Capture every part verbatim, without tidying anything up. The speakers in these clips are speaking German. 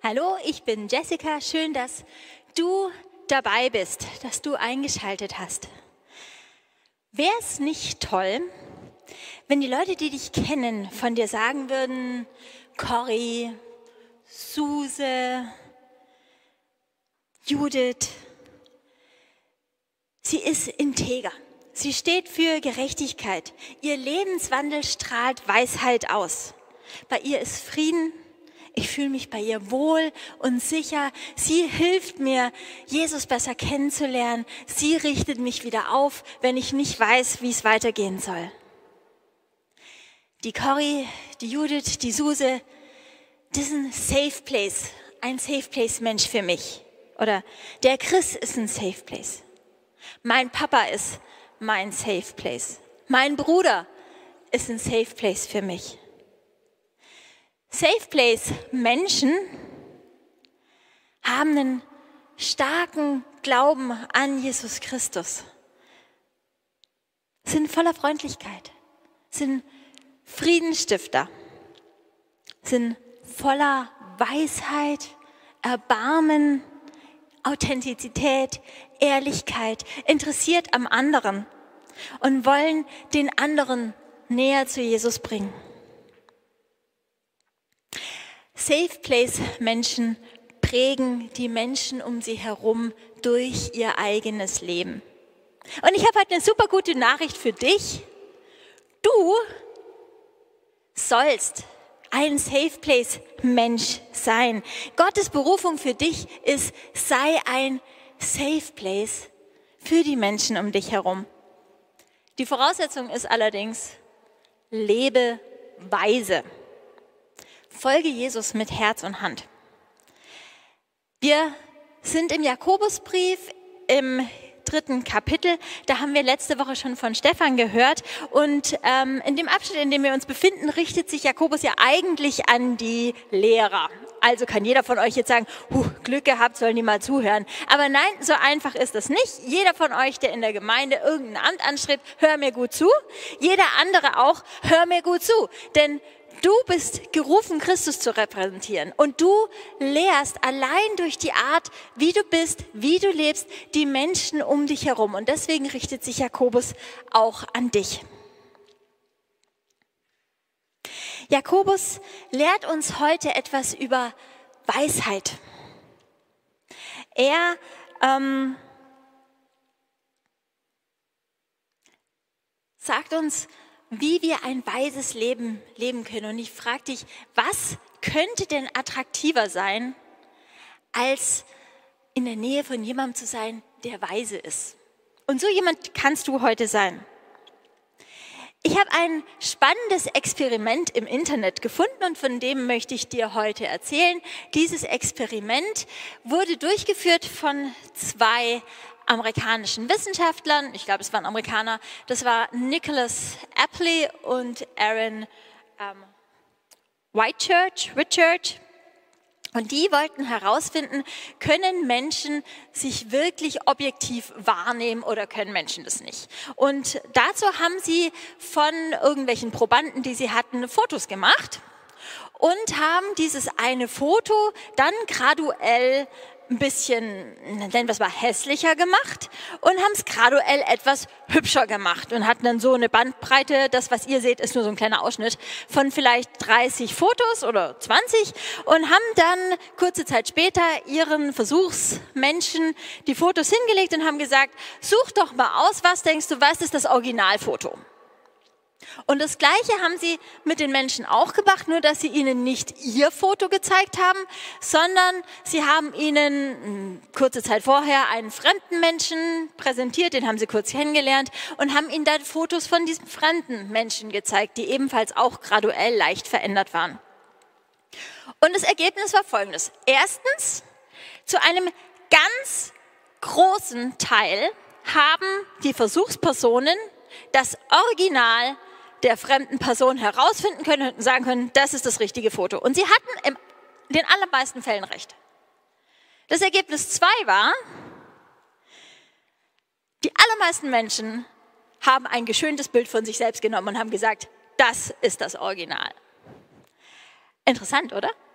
Hallo, ich bin Jessica. Schön, dass du dabei bist, dass du eingeschaltet hast. Wäre es nicht toll, wenn die Leute, die dich kennen, von dir sagen würden, Corrie, Suse, Judith, sie ist integer. Sie steht für Gerechtigkeit. Ihr Lebenswandel strahlt Weisheit aus. Bei ihr ist Frieden. Ich fühle mich bei ihr wohl und sicher. Sie hilft mir, Jesus besser kennenzulernen. Sie richtet mich wieder auf, wenn ich nicht weiß, wie es weitergehen soll. Die Corrie, die Judith, die Suse, das ist ein Safe Place, ein Safe Place Mensch für mich. Oder der Chris ist ein Safe Place. Mein Papa ist mein Safe Place. Mein Bruder ist ein Safe Place für mich. Safe Place Menschen haben einen starken Glauben an Jesus Christus, sind voller Freundlichkeit, sind Friedensstifter, sind voller Weisheit, Erbarmen, Authentizität, Ehrlichkeit, interessiert am anderen und wollen den anderen näher zu Jesus bringen. Safe Place Menschen prägen die Menschen um sie herum durch ihr eigenes Leben. Und ich habe heute eine super gute Nachricht für dich. Du sollst ein Safe Place Mensch sein. Gottes Berufung für dich ist, sei ein Safe Place für die Menschen um dich herum. Die Voraussetzung ist allerdings, lebe weise. Folge Jesus mit Herz und Hand. Wir sind im Jakobusbrief im dritten Kapitel. Da haben wir letzte Woche schon von Stefan gehört. Und ähm, in dem Abschnitt, in dem wir uns befinden, richtet sich Jakobus ja eigentlich an die Lehrer. Also kann jeder von euch jetzt sagen, huh, Glück gehabt, sollen die mal zuhören. Aber nein, so einfach ist das nicht. Jeder von euch, der in der Gemeinde irgendein Amt anstrebt, hör mir gut zu. Jeder andere auch, hör mir gut zu. Denn du bist gerufen, Christus zu repräsentieren. Und du lehrst allein durch die Art, wie du bist, wie du lebst, die Menschen um dich herum. Und deswegen richtet sich Jakobus auch an dich. Jakobus lehrt uns heute etwas über Weisheit. Er ähm, sagt uns, wie wir ein weises Leben leben können. Und ich frage dich, was könnte denn attraktiver sein, als in der Nähe von jemandem zu sein, der weise ist? Und so jemand kannst du heute sein. Ich habe ein spannendes Experiment im Internet gefunden und von dem möchte ich dir heute erzählen. Dieses Experiment wurde durchgeführt von zwei amerikanischen Wissenschaftlern, ich glaube, es waren Amerikaner, das war Nicholas Apley und Aaron ähm, Whitchurch, Whitchurch. Und die wollten herausfinden, können Menschen sich wirklich objektiv wahrnehmen oder können Menschen das nicht? Und dazu haben sie von irgendwelchen Probanden, die sie hatten, Fotos gemacht und haben dieses eine Foto dann graduell ein bisschen, nennen wir es mal, hässlicher gemacht und haben es graduell etwas hübscher gemacht und hatten dann so eine Bandbreite, das, was ihr seht, ist nur so ein kleiner Ausschnitt von vielleicht dreißig Fotos oder zwanzig und haben dann kurze Zeit später ihren Versuchsmenschen die Fotos hingelegt und haben gesagt, such doch mal aus, was denkst du, was ist das Originalfoto? Und das Gleiche haben sie mit den Menschen auch gemacht, nur dass sie ihnen nicht ihr Foto gezeigt haben, sondern sie haben ihnen kurze Zeit vorher einen fremden Menschen präsentiert, den haben sie kurz kennengelernt und haben ihnen dann Fotos von diesem fremden Menschen gezeigt, die ebenfalls auch graduell leicht verändert waren. Und das Ergebnis war folgendes. Erstens, zu einem ganz großen Teil haben die Versuchspersonen das Original der fremden Person herausfinden können und sagen können, das ist das richtige Foto. Und sie hatten in den allermeisten Fällen recht. Das Ergebnis zwei war, die allermeisten Menschen haben ein geschöntes Bild von sich selbst genommen und haben gesagt, das ist das Original. Interessant, oder?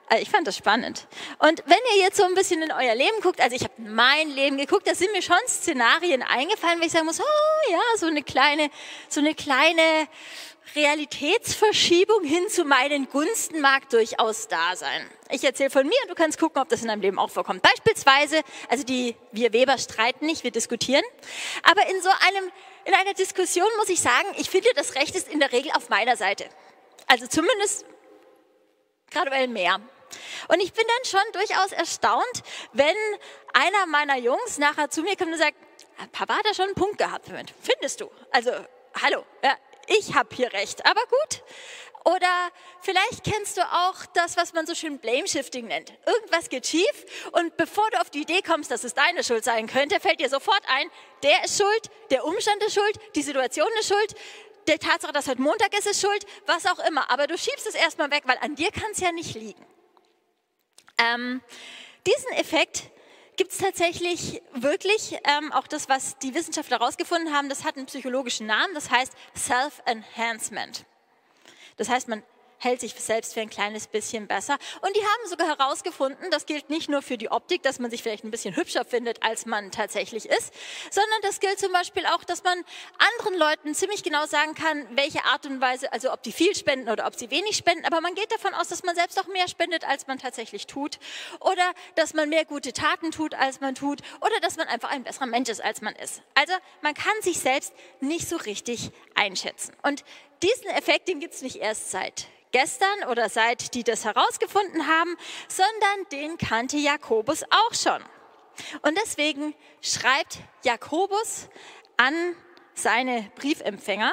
Also ich fand das spannend. Und wenn ihr jetzt so ein bisschen in euer Leben guckt, also ich habe mein Leben geguckt, da sind mir schon Szenarien eingefallen, wo ich sagen muss, oh ja, so eine kleine, so eine kleine Realitätsverschiebung hin zu meinen Gunsten mag durchaus da sein. Ich erzähle von mir und du kannst gucken, ob das in deinem Leben auch vorkommt. Beispielsweise, also die, wir Weber streiten nicht, wir diskutieren. Aber in so einem, in einer Diskussion muss ich sagen, ich finde, das Recht ist in der Regel auf meiner Seite. Also zumindest graduell mehr. Und ich bin dann schon durchaus erstaunt, wenn einer meiner Jungs nachher zu mir kommt und sagt, Papa hat da schon einen Punkt gehabt. Findest du? Also, hallo, ja, ich habe hier recht, aber gut. Oder vielleicht kennst du auch das, was man so schön Blame-Shifting nennt. Irgendwas geht schief und bevor du auf die Idee kommst, dass es deine Schuld sein könnte, fällt dir sofort ein, der ist schuld, der Umstand ist schuld, die Situation ist schuld, der Tatsache, dass heute Montag ist, ist schuld, was auch immer. Aber du schiebst es erstmal weg, weil an dir kann es ja nicht liegen. Ähm, diesen Effekt gibt es tatsächlich wirklich, ähm, auch das, was die Wissenschaftler herausgefunden haben, das hat einen psychologischen Namen, das heißt Self-Enhancement. Das heißt, man hält sich selbst für ein kleines bisschen besser. Und die haben sogar herausgefunden, das gilt nicht nur für die Optik, dass man sich vielleicht ein bisschen hübscher findet, als man tatsächlich ist, sondern das gilt zum Beispiel auch, dass man anderen Leuten ziemlich genau sagen kann, welche Art und Weise, also ob die viel spenden oder ob sie wenig spenden, aber man geht davon aus, dass man selbst auch mehr spendet, als man tatsächlich tut, oder dass man mehr gute Taten tut, als man tut, oder dass man einfach ein besserer Mensch ist, als man ist. Also man kann sich selbst nicht so richtig einschätzen. Und diesen Effekt, den gibt es nicht erst seit gestern oder seit die das herausgefunden haben, sondern den kannte Jakobus auch schon. Und deswegen schreibt Jakobus an seine Briefempfänger,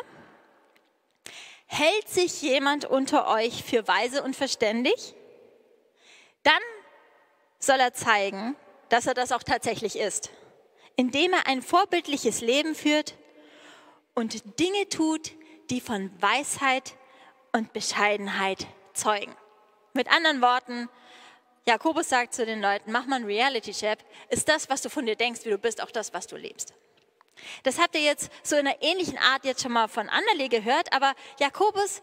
hält sich jemand unter euch für weise und verständig? Dann soll er zeigen, dass er das auch tatsächlich ist, indem er ein vorbildliches Leben führt und Dinge tut, die von Weisheit und Bescheidenheit zeugen. Mit anderen Worten, Jakobus sagt zu den Leuten, mach mal einen Reality-Check, ist das, was du von dir denkst, wie du bist, auch das, was du lebst. Das habt ihr jetzt so in einer ähnlichen Art jetzt schon mal von Anderle gehört, aber Jakobus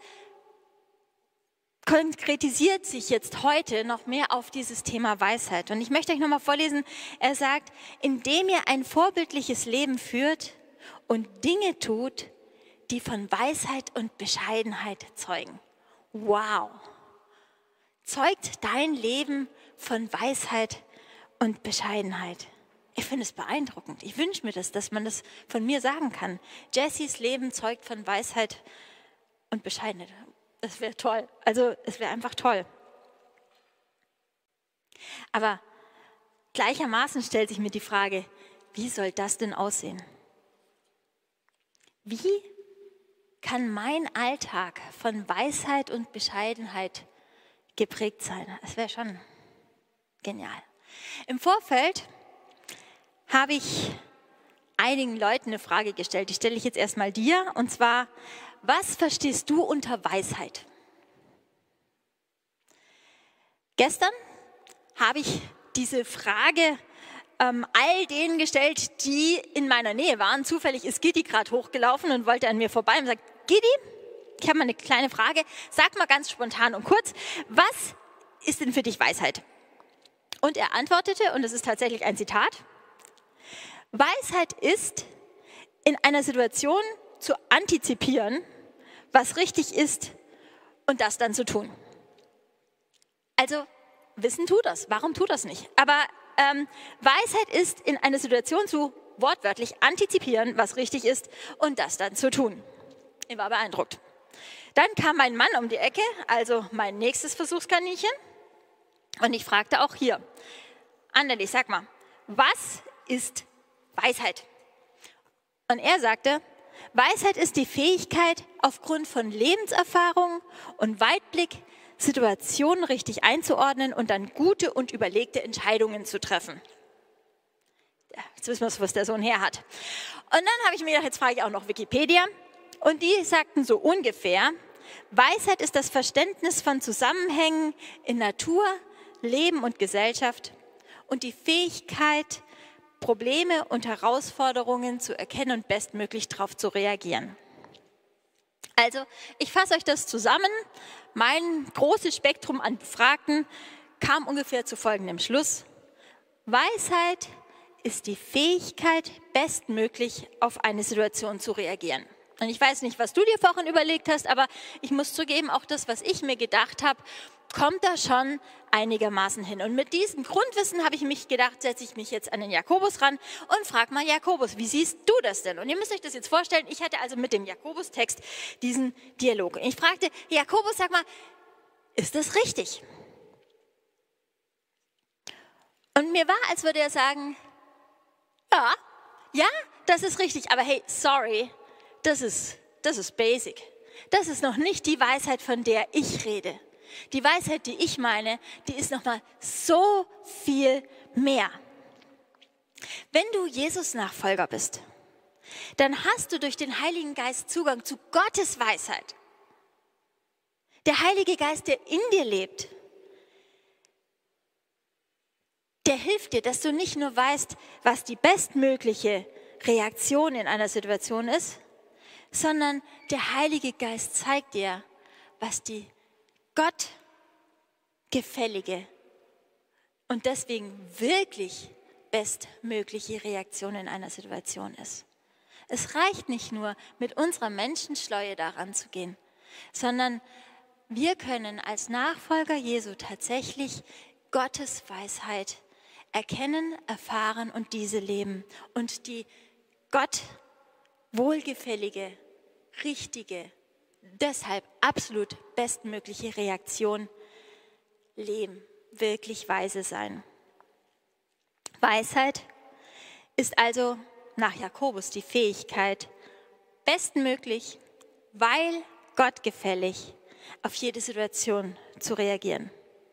konkretisiert sich jetzt heute noch mehr auf dieses Thema Weisheit. Und ich möchte euch nochmal vorlesen, er sagt, indem ihr ein vorbildliches Leben führt und Dinge tut, die von Weisheit und Bescheidenheit zeugen. Wow! Zeugt dein Leben von Weisheit und Bescheidenheit? Ich finde es beeindruckend. Ich wünsche mir das, dass man das von mir sagen kann. Jessys Leben zeugt von Weisheit und Bescheidenheit. Das wäre toll. Also es wäre einfach toll. Aber gleichermaßen stellt sich mir die Frage, wie soll das denn aussehen? Wie kann mein Alltag von Weisheit und Bescheidenheit geprägt sein? Das wäre schon genial. Im Vorfeld habe ich einigen Leuten eine Frage gestellt. Die stelle ich jetzt erstmal dir. Und zwar, was verstehst du unter Weisheit? Gestern habe ich diese Frage ähm, all denen gestellt, die in meiner Nähe waren. Zufällig ist Gidi gerade hochgelaufen und wollte an mir vorbei und sagt, Gidi, ich habe mal eine kleine Frage. Sag mal ganz spontan und kurz, was ist denn für dich Weisheit? Und er antwortete, und das ist tatsächlich ein Zitat, Weisheit ist, in einer Situation zu antizipieren, was richtig ist und das dann zu tun. Also Wissen tut das, warum tut das nicht? Aber ähm, Weisheit ist, in einer Situation zu wortwörtlich antizipieren, was richtig ist und das dann zu tun. Ich war beeindruckt. Dann kam mein Mann um die Ecke, also mein nächstes Versuchskaninchen, und ich fragte auch hier, Anderle, sag mal, was ist Weisheit? Und er sagte, Weisheit ist die Fähigkeit, aufgrund von Lebenserfahrung und Weitblick Situationen richtig einzuordnen und dann gute und überlegte Entscheidungen zu treffen. Ja, jetzt wissen wir, was der Sohn her hat. Und dann habe ich mir gedacht, jetzt frage ich auch noch Wikipedia. Und die sagten so ungefähr, Weisheit ist das Verständnis von Zusammenhängen in Natur, Leben und Gesellschaft und die Fähigkeit, Probleme und Herausforderungen zu erkennen und bestmöglich darauf zu reagieren. Also, ich fasse euch das zusammen. Mein großes Spektrum an Befragten kam ungefähr zu folgendem Schluss: Weisheit ist die Fähigkeit, bestmöglich auf eine Situation zu reagieren. Und ich weiß nicht, was du dir vorhin überlegt hast, aber ich muss zugeben, auch das, was ich mir gedacht habe, kommt da schon einigermaßen hin. Und mit diesem Grundwissen habe ich mich gedacht, setze ich mich jetzt an den Jakobus ran und frage mal, Jakobus, wie siehst du das denn? Und ihr müsst euch das jetzt vorstellen, ich hatte also mit dem Jakobus-Text diesen Dialog. Und ich fragte, Jakobus, sag mal, ist das richtig? Und mir war, als würde er sagen, ja, ja, das ist richtig, aber hey, sorry, das ist, das ist basic. Das ist noch nicht die Weisheit, von der ich rede. Die Weisheit, die ich meine, die ist noch mal so viel mehr. Wenn du Jesus-Nachfolger bist, dann hast du durch den Heiligen Geist Zugang zu Gottes Weisheit. Der Heilige Geist, der in dir lebt, der hilft dir, dass du nicht nur weißt, was die bestmögliche Reaktion in einer Situation ist, sondern der Heilige Geist zeigt dir, was die Gott gefällige und deswegen wirklich bestmögliche Reaktion in einer Situation ist. Es reicht nicht nur, mit unserer Menschenschleue daran zu gehen, sondern wir können als Nachfolger Jesu tatsächlich Gottes Weisheit erkennen, erfahren und diese leben und die Gott wohlgefällige, richtige, deshalb absolut bestmögliche Reaktion leben, wirklich weise sein. Weisheit ist also nach Jakobus die Fähigkeit, bestmöglich, weil Gott gefällig, auf jede Situation zu reagieren.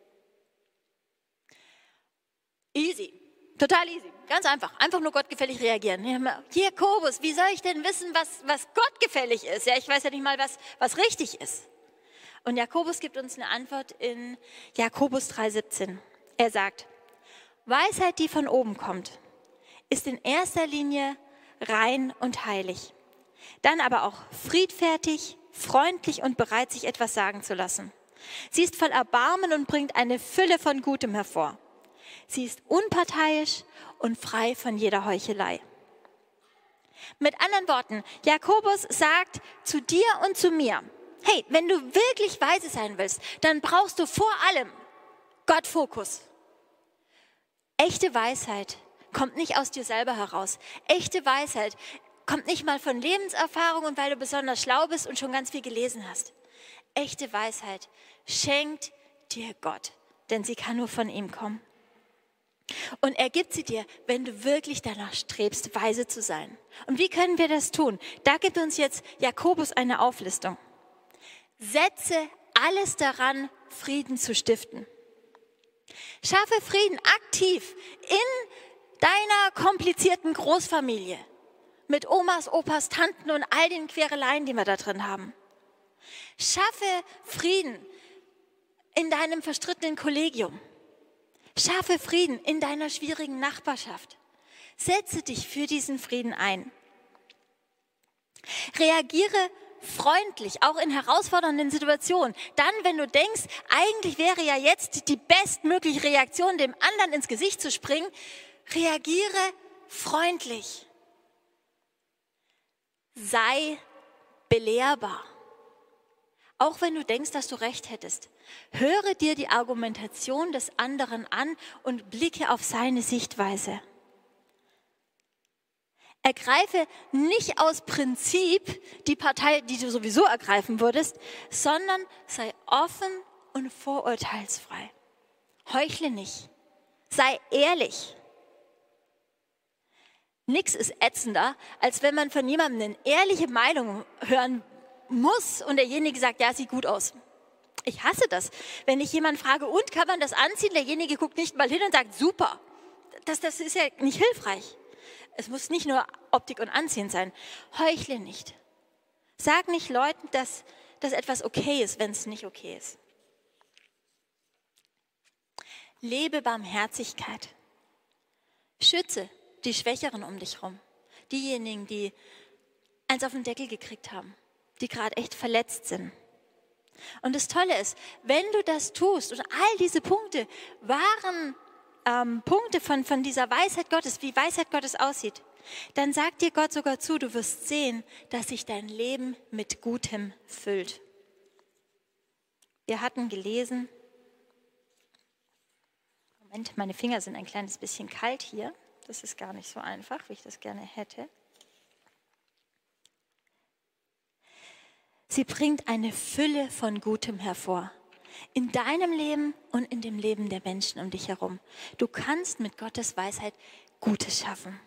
Easy, total easy, ganz einfach, einfach nur gottgefällig reagieren. Jakobus, wie soll ich denn wissen, was, was gottgefällig ist? Ja, ich weiß ja nicht mal, was, was richtig ist. Und Jakobus gibt uns eine Antwort in Jakobus drei siebzehn. Er sagt, Weisheit, die von oben kommt, ist in erster Linie rein und heilig. Dann aber auch friedfertig, freundlich und bereit, sich etwas sagen zu lassen. Sie ist voll Erbarmen und bringt eine Fülle von Gutem hervor. Sie ist unparteiisch und frei von jeder Heuchelei. Mit anderen Worten, Jakobus sagt zu dir und zu mir, hey, wenn du wirklich weise sein willst, dann brauchst du vor allem Gottfokus. Echte Weisheit kommt nicht aus dir selber heraus. Echte Weisheit kommt nicht mal von Lebenserfahrung und weil du besonders schlau bist und schon ganz viel gelesen hast. Echte Weisheit schenkt dir Gott, denn sie kann nur von ihm kommen. Und er gibt sie dir, wenn du wirklich danach strebst, weise zu sein. Und wie können wir das tun? Da gibt uns jetzt Jakobus eine Auflistung. Setze alles daran, Frieden zu stiften. Schaffe Frieden aktiv in deiner komplizierten Großfamilie. Mit Omas, Opas, Tanten und all den Quereleien, die wir da drin haben. Schaffe Frieden in deinem verstrittenen Kollegium. Schaffe Frieden in deiner schwierigen Nachbarschaft. Setze dich für diesen Frieden ein. Reagiere freundlich, auch in herausfordernden Situationen. Dann, wenn du denkst, eigentlich wäre ja jetzt die bestmögliche Reaktion, dem anderen ins Gesicht zu springen, reagiere freundlich. Sei belehrbar. Auch wenn du denkst, dass du recht hättest. Höre dir die Argumentation des anderen an und blicke auf seine Sichtweise. Ergreife nicht aus Prinzip die Partei, die du sowieso ergreifen würdest, sondern sei offen und vorurteilsfrei. Heuchle nicht. Sei ehrlich. Nichts ist ätzender, als wenn man von jemandem eine ehrliche Meinung hören muss und derjenige sagt, ja, sieht gut aus. Ich hasse das. Wenn ich jemanden frage, und kann man das anziehen? Derjenige guckt nicht mal hin und sagt, super. Das, das ist ja nicht hilfreich. Es muss nicht nur Optik und Anziehen sein. Heuchle nicht. Sag nicht Leuten, dass, dass etwas okay ist, wenn es nicht okay ist. Lebe Barmherzigkeit. Schütze die Schwächeren um dich herum. Diejenigen, die eins auf den Deckel gekriegt haben, die gerade echt verletzt sind. Und das Tolle ist, wenn du das tust und all diese Punkte waren ähm, Punkte von, von dieser Weisheit Gottes, wie Weisheit Gottes aussieht, dann sagt dir Gott sogar zu, du wirst sehen, dass sich dein Leben mit Gutem füllt. Wir hatten gelesen, Moment, meine Finger sind ein kleines bisschen kalt hier. Das ist gar nicht so einfach, wie ich das gerne hätte. Sie bringt eine Fülle von Gutem hervor. In deinem Leben und in dem Leben der Menschen um dich herum. Du kannst mit Gottes Weisheit Gutes schaffen.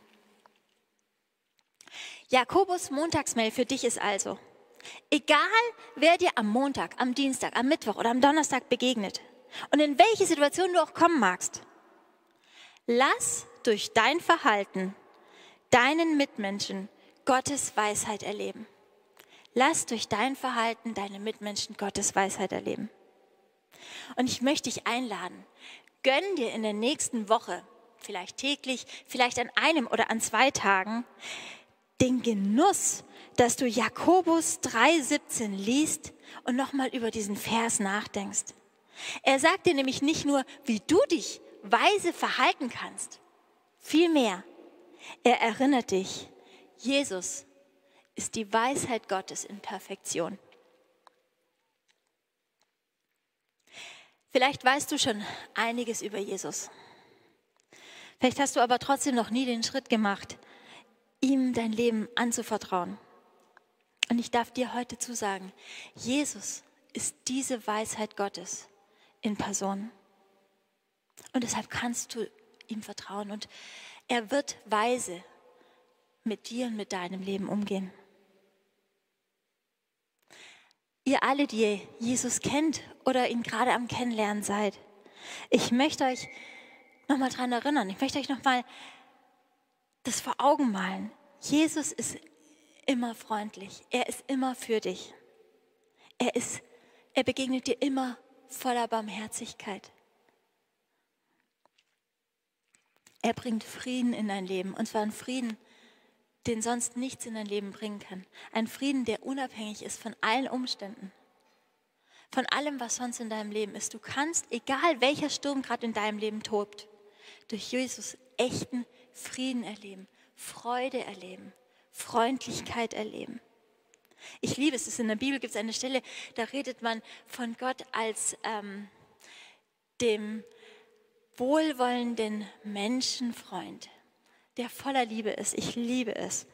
Jakobus Montagsmail für dich ist also, egal wer dir am Montag, am Dienstag, am Mittwoch oder am Donnerstag begegnet und in welche Situation du auch kommen magst, lass durch dein Verhalten deinen Mitmenschen Gottes Weisheit erleben. Lass durch dein Verhalten deine Mitmenschen Gottes Weisheit erleben. Und ich möchte dich einladen, gönn dir in der nächsten Woche, vielleicht täglich, vielleicht an einem oder an zwei Tagen, den Genuss, dass du Jakobus drei siebzehn liest und nochmal über diesen Vers nachdenkst. Er sagt dir nämlich nicht nur, wie du dich weise verhalten kannst, vielmehr, er erinnert dich, Jesus ist die Weisheit Gottes in Perfektion. Vielleicht weißt du schon einiges über Jesus. Vielleicht hast du aber trotzdem noch nie den Schritt gemacht, ihm dein Leben anzuvertrauen. Und ich darf dir heute zusagen, Jesus ist diese Weisheit Gottes in Person. Und deshalb kannst du ihm vertrauen und er wird weise mit dir und mit deinem Leben umgehen. Ihr alle, die Jesus kennt oder ihn gerade am Kennenlernen seid, ich möchte euch nochmal daran erinnern, ich möchte euch nochmal das vor Augen malen. Jesus ist immer freundlich, er ist immer für dich. Er, ist, er begegnet dir immer voller Barmherzigkeit. Er bringt Frieden in dein Leben, und zwar einen Frieden, den sonst nichts in dein Leben bringen kann. Ein Frieden, der unabhängig ist von allen Umständen, von allem, was sonst in deinem Leben ist. Du kannst, egal welcher Sturm gerade in deinem Leben tobt, durch Jesus echten Frieden erleben, Freude erleben, Freundlichkeit erleben. Ich liebe es, in der Bibel gibt es eine Stelle, da redet man von Gott als ähm, dem wohlwollenden Menschenfreund, der voller Liebe ist. Ich liebe es.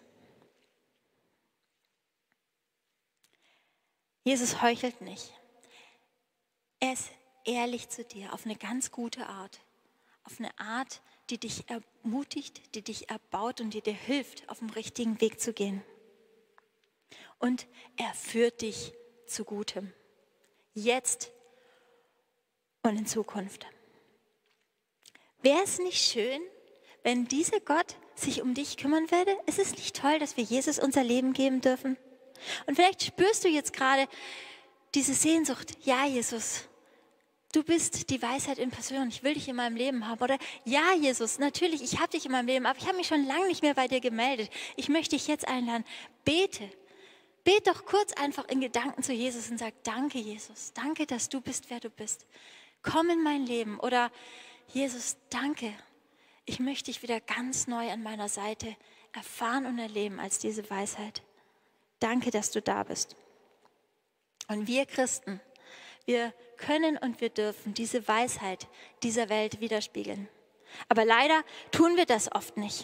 Jesus heuchelt nicht. Er ist ehrlich zu dir auf eine ganz gute Art. Auf eine Art, die dich ermutigt, die dich erbaut und die dir hilft, auf dem richtigen Weg zu gehen. Und er führt dich zu Gutem. Jetzt und in Zukunft. Wäre es nicht schön, wenn dieser Gott sich um dich kümmern würde? Ist es nicht toll, dass wir Jesus unser Leben geben dürfen? Und vielleicht spürst du jetzt gerade diese Sehnsucht. Ja, Jesus, du bist die Weisheit in Person. Ich will dich in meinem Leben haben. Oder ja, Jesus, natürlich, ich habe dich in meinem Leben, aber ich habe mich schon lange nicht mehr bei dir gemeldet. Ich möchte dich jetzt einladen. Bete. Bete doch kurz einfach in Gedanken zu Jesus und sag, danke, Jesus. Danke, dass du bist, wer du bist. Komm in mein Leben. Oder Jesus, danke. Ich möchte dich wieder ganz neu an meiner Seite erfahren und erleben als diese Weisheit. Danke, dass du da bist. Und wir Christen, wir können und wir dürfen diese Weisheit dieser Welt widerspiegeln. Aber leider tun wir das oft nicht.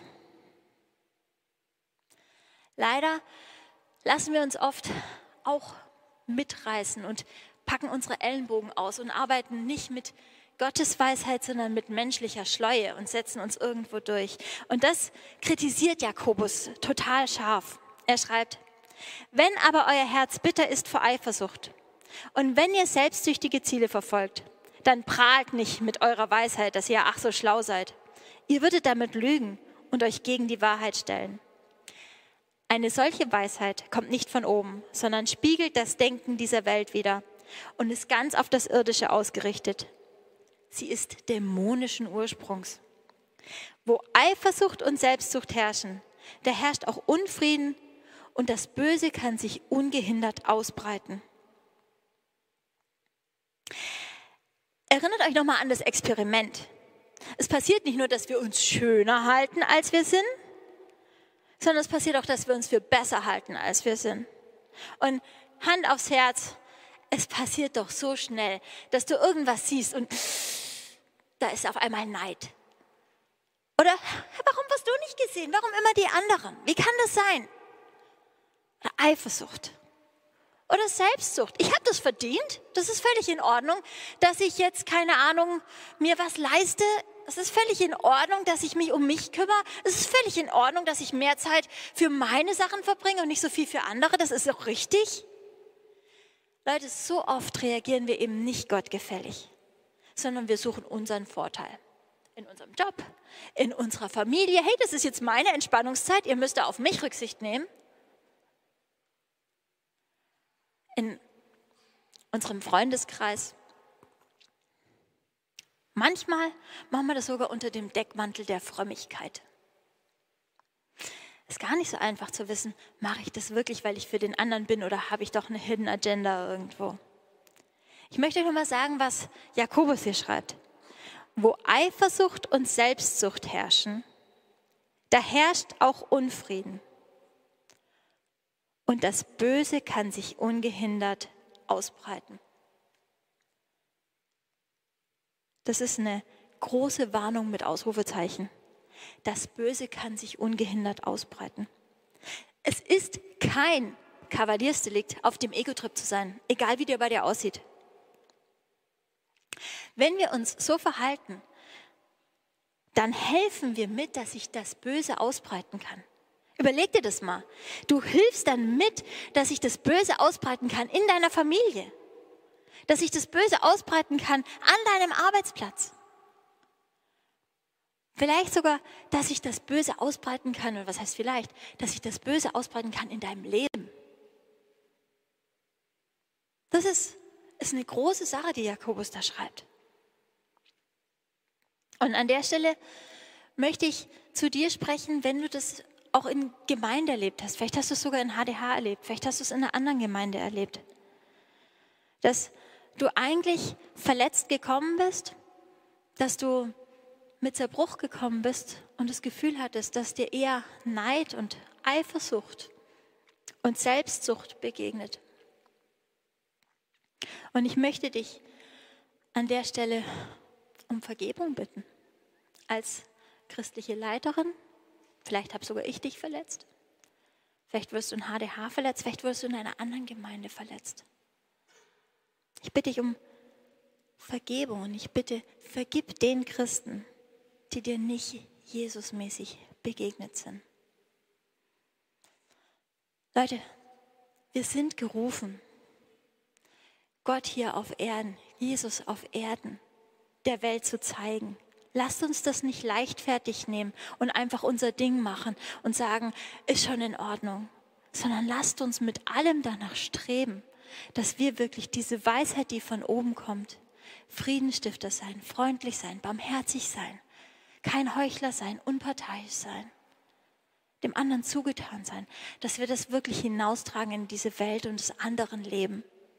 Leider lassen wir uns oft auch mitreißen und packen unsere Ellenbogen aus und arbeiten nicht mit Gottes Weisheit, sondern mit menschlicher Schleue und setzen uns irgendwo durch. Und das kritisiert Jakobus total scharf. Er schreibt, wenn aber euer Herz bitter ist vor Eifersucht und wenn ihr selbstsüchtige Ziele verfolgt, dann prahlt nicht mit eurer Weisheit, dass ihr ach so schlau seid. Ihr würdet damit lügen und euch gegen die Wahrheit stellen. Eine solche Weisheit kommt nicht von oben, sondern spiegelt das Denken dieser Welt wider und ist ganz auf das Irdische ausgerichtet. Sie ist dämonischen Ursprungs. Wo Eifersucht und Selbstsucht herrschen, da herrscht auch Unfrieden und das Böse kann sich ungehindert ausbreiten. Erinnert euch nochmal an das Experiment. Es passiert nicht nur, dass wir uns schöner halten, als wir sind, sondern es passiert auch, dass wir uns für besser halten, als wir sind. Und Hand aufs Herz, es passiert doch so schnell, dass du irgendwas siehst und da ist auf einmal Neid. Oder, warum hast du nicht gesehen? Warum immer die anderen? Wie kann das sein? Oder Eifersucht. Oder Selbstsucht. Ich habe das verdient. Das ist völlig in Ordnung, dass ich jetzt, keine Ahnung, mir was leiste. Es ist völlig in Ordnung, dass ich mich um mich kümmere. Es ist völlig in Ordnung, dass ich mehr Zeit für meine Sachen verbringe und nicht so viel für andere. Das ist auch richtig. Leute, so oft reagieren wir eben nicht gottgefällig, sondern wir suchen unseren Vorteil. In unserem Job, in unserer Familie. Hey, das ist jetzt meine Entspannungszeit. Ihr müsst da auf mich Rücksicht nehmen. In unserem Freundeskreis. Manchmal machen wir das sogar unter dem Deckmantel der Frömmigkeit. Ist gar nicht so einfach zu wissen, mache ich das wirklich, weil ich für den anderen bin oder habe ich doch eine Hidden Agenda irgendwo. Ich möchte euch noch mal sagen, was Jakobus hier schreibt. Wo Eifersucht und Selbstsucht herrschen, da herrscht auch Unfrieden. Und das Böse kann sich ungehindert ausbreiten. Das ist eine große Warnung mit Ausrufezeichen. Das Böse kann sich ungehindert ausbreiten. Es ist kein Kavaliersdelikt, auf dem Ego-Trip zu sein, egal wie der bei dir aussieht. Wenn wir uns so verhalten, dann helfen wir mit, dass sich das Böse ausbreiten kann. Überleg dir das mal. Du hilfst dann mit, dass sich das Böse ausbreiten kann in deiner Familie. Dass sich das Böse ausbreiten kann an deinem Arbeitsplatz. Vielleicht sogar, dass sich das Böse ausbreiten kann, oder was heißt vielleicht, dass sich das Böse ausbreiten kann in deinem Leben. Das ist, ist eine große Sache, die Jakobus da schreibt. Und an der Stelle möchte ich zu dir sprechen, wenn du das auch in Gemeinde erlebt hast. Vielleicht hast du es sogar in H D H erlebt, vielleicht hast du es in einer anderen Gemeinde erlebt. Dass du eigentlich verletzt gekommen bist, dass du mit Zerbruch gekommen bist und das Gefühl hattest, dass dir eher Neid und Eifersucht und Selbstsucht begegnet. Und ich möchte dich an der Stelle um Vergebung bitten. Als christliche Leiterin, vielleicht habe sogar ich dich verletzt, vielleicht wirst du in H D H verletzt, vielleicht wirst du in einer anderen Gemeinde verletzt. Ich bitte dich um Vergebung und ich bitte, vergib den Christen, die dir nicht Jesusmäßig begegnet sind. Leute, wir sind gerufen, Gott hier auf Erden, Jesus auf Erden, der Welt zu zeigen. Lasst uns das nicht leichtfertig nehmen und einfach unser Ding machen und sagen, ist schon in Ordnung, sondern lasst uns mit allem danach streben, dass wir wirklich diese Weisheit, die von oben kommt, Friedensstifter sein, freundlich sein, barmherzig sein, kein Heuchler sein, unparteiisch sein, dem anderen zugetan sein, dass wir das wirklich hinaustragen in diese Welt und das anderen Leben.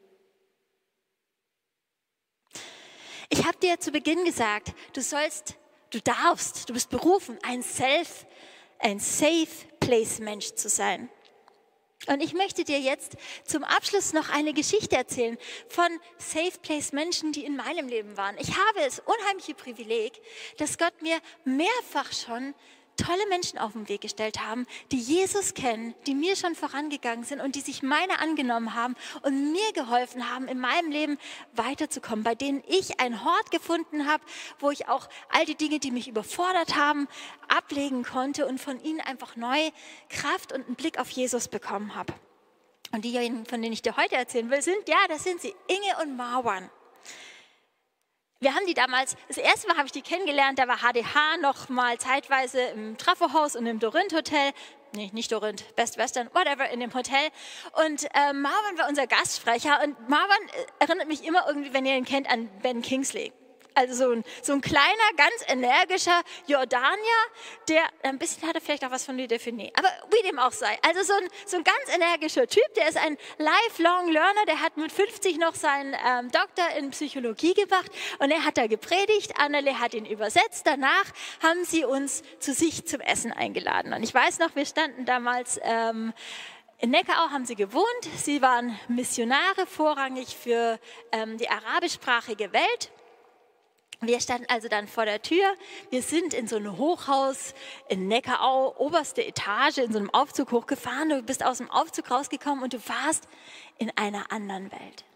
Ich habe dir zu Beginn gesagt, du sollst, du darfst, du bist berufen, ein Self, ein Safe Place Mensch zu sein. Und ich möchte dir jetzt zum Abschluss noch eine Geschichte erzählen von Safe Place Menschen, die in meinem Leben waren. Ich habe das unheimliche Privileg, dass Gott mir mehrfach schon tolle Menschen auf den Weg gestellt haben, die Jesus kennen, die mir schon vorangegangen sind und die sich meiner angenommen haben und mir geholfen haben, in meinem Leben weiterzukommen, bei denen ich einen Hort gefunden habe, wo ich auch all die Dinge, die mich überfordert haben, ablegen konnte und von ihnen einfach neue Kraft und einen Blick auf Jesus bekommen habe. Und diejenigen, von denen ich dir heute erzählen will, sind, ja, das sind sie, Inge und Marwan. Wir haben die damals, das erste Mal habe ich die kennengelernt, da war H D H noch mal zeitweise im Trafo-Haus und im Dorint-Hotel. Nee, nicht Dorint, Best Western, whatever, in dem Hotel. Und äh, Marwan war unser Gastsprecher und Marwan erinnert mich immer irgendwie, wenn ihr ihn kennt, an Ben Kingsley. Also so ein, so ein kleiner, ganz energischer Jordanier, der, ein bisschen hat er vielleicht auch was von Louis Dauphiné, aber wie dem auch sei. Also so ein, so ein ganz energischer Typ, der ist ein lifelong learner, der hat mit fünfzig noch seinen ähm, Doktor in Psychologie gemacht und er hat da gepredigt, Annele hat ihn übersetzt. Danach haben sie uns zu sich zum Essen eingeladen. Und ich weiß noch, wir standen damals ähm, in Neckarau, haben sie gewohnt. Sie waren Missionare, vorrangig für ähm, die arabischsprachige Welt. Wir standen also dann vor der Tür. Wir sind in so ein Hochhaus in Neckarau, oberste Etage, in so einem Aufzug hochgefahren. Du bist aus dem Aufzug rausgekommen und du warst in einer anderen Welt.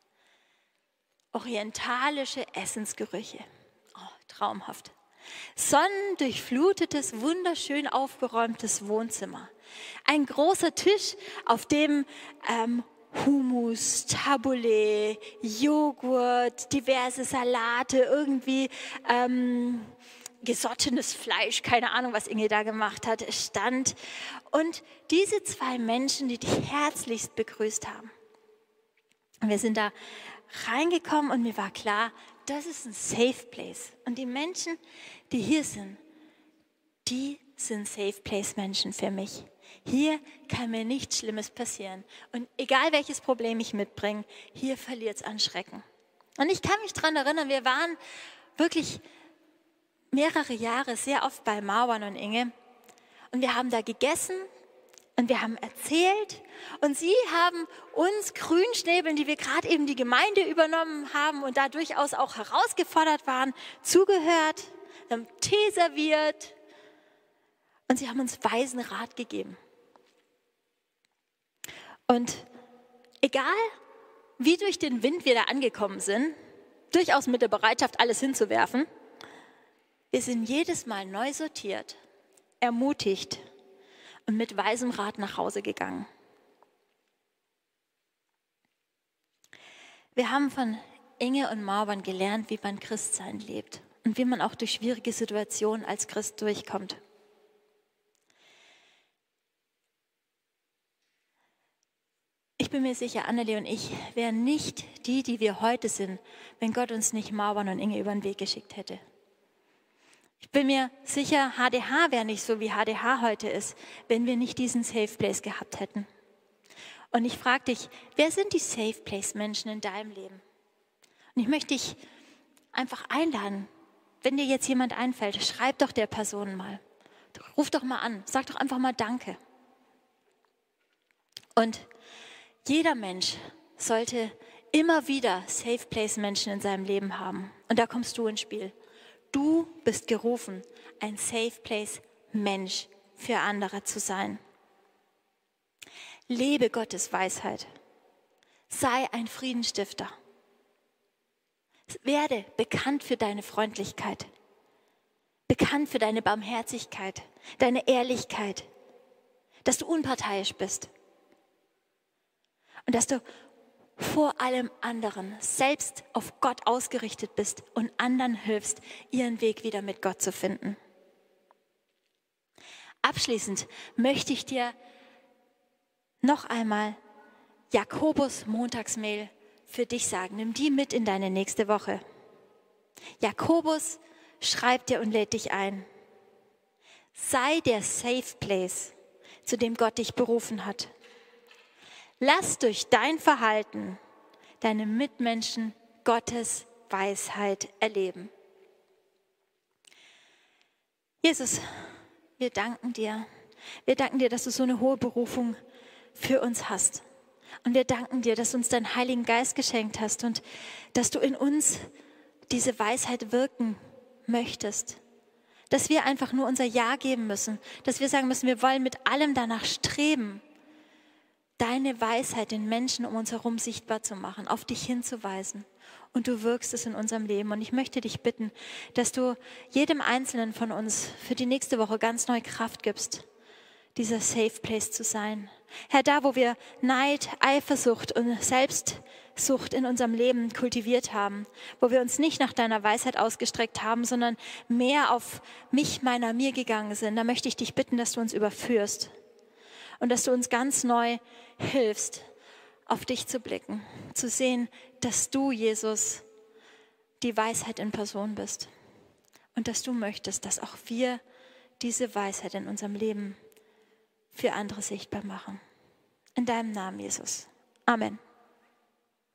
Orientalische Essensgerüche. Oh, traumhaft. Sonnendurchflutetes, wunderschön aufgeräumtes Wohnzimmer. Ein großer Tisch, auf dem ähm, Hummus, Tabbouleh, Joghurt, diverse Salate, irgendwie ähm, gesottenes Fleisch, keine Ahnung, was Inge da gemacht hat, stand. Und diese zwei Menschen, die dich herzlichst begrüßt haben. Und wir sind da reingekommen und mir war klar, das ist ein Safe Place. Und die Menschen, die hier sind, die sind Safe Place Menschen für mich. Hier kann mir nichts Schlimmes passieren. Und egal welches Problem ich mitbringe, hier verliert es an Schrecken. Und ich kann mich daran erinnern, wir waren wirklich mehrere Jahre sehr oft bei Marwan und Inge. Und wir haben da gegessen und wir haben erzählt. Und sie haben uns Grünschnäbeln, die wir gerade eben die Gemeinde übernommen haben und da durchaus auch herausgefordert waren, zugehört, haben Tee serviert. Und sie haben uns weisen Rat gegeben. Und egal, wie durch den Wind wir da angekommen sind, durchaus mit der Bereitschaft, alles hinzuwerfen, wir sind jedes Mal neu sortiert, ermutigt und mit weisem Rat nach Hause gegangen. Wir haben von Inge und Marwan gelernt, wie man Christsein lebt und wie man auch durch schwierige Situationen als Christ durchkommt. Ich bin mir sicher, Anneli und ich wären nicht die, die wir heute sind, wenn Gott uns nicht Marwan und Inge über den Weg geschickt hätte. Ich bin mir sicher, H D H wäre nicht so, wie H D H heute ist, wenn wir nicht diesen Safe Place gehabt hätten. Und ich frage dich, wer sind die Safe Place Menschen in deinem Leben? Und ich möchte dich einfach einladen, wenn dir jetzt jemand einfällt, schreib doch der Person mal. Ruf doch mal an, sag doch einfach mal Danke. Und jeder Mensch sollte immer wieder Safe Place Menschen in seinem Leben haben. Und da kommst du ins Spiel. Du bist gerufen, ein Safe Place Mensch für andere zu sein. Lebe Gottes Weisheit. Sei ein Friedensstifter. Werde bekannt für deine Freundlichkeit. Bekannt für deine Barmherzigkeit, deine Ehrlichkeit. Dass du unparteiisch bist. Und dass du vor allem anderen selbst auf Gott ausgerichtet bist und anderen hilfst, ihren Weg wieder mit Gott zu finden. Abschließend möchte ich dir noch einmal Jakobus Montagsmail für dich sagen. Nimm die mit in deine nächste Woche. Jakobus schreibt dir und lädt dich ein. Sei der Safe Place, zu dem Gott dich berufen hat. Lass durch dein Verhalten deine Mitmenschen Gottes Weisheit erleben. Jesus, wir danken dir. Wir danken dir, dass du so eine hohe Berufung für uns hast. Und wir danken dir, dass du uns deinen Heiligen Geist geschenkt hast und dass du in uns diese Weisheit wirken möchtest. Dass wir einfach nur unser Ja geben müssen. Dass wir sagen müssen, wir wollen mit allem danach streben, deine Weisheit den Menschen um uns herum sichtbar zu machen, auf dich hinzuweisen. Und du wirkst es in unserem Leben. Und ich möchte dich bitten, dass du jedem Einzelnen von uns für die nächste Woche ganz neue Kraft gibst, dieser Safe Place zu sein. Herr, da wo wir Neid, Eifersucht und Selbstsucht in unserem Leben kultiviert haben, wo wir uns nicht nach deiner Weisheit ausgestreckt haben, sondern mehr auf mich, meiner, mir gegangen sind, da möchte ich dich bitten, dass du uns überführst. Und dass du uns ganz neu hilfst, auf dich zu blicken, zu sehen, dass du, Jesus, die Weisheit in Person bist und dass du möchtest, dass auch wir diese Weisheit in unserem Leben für andere sichtbar machen. In deinem Namen, Jesus. Amen.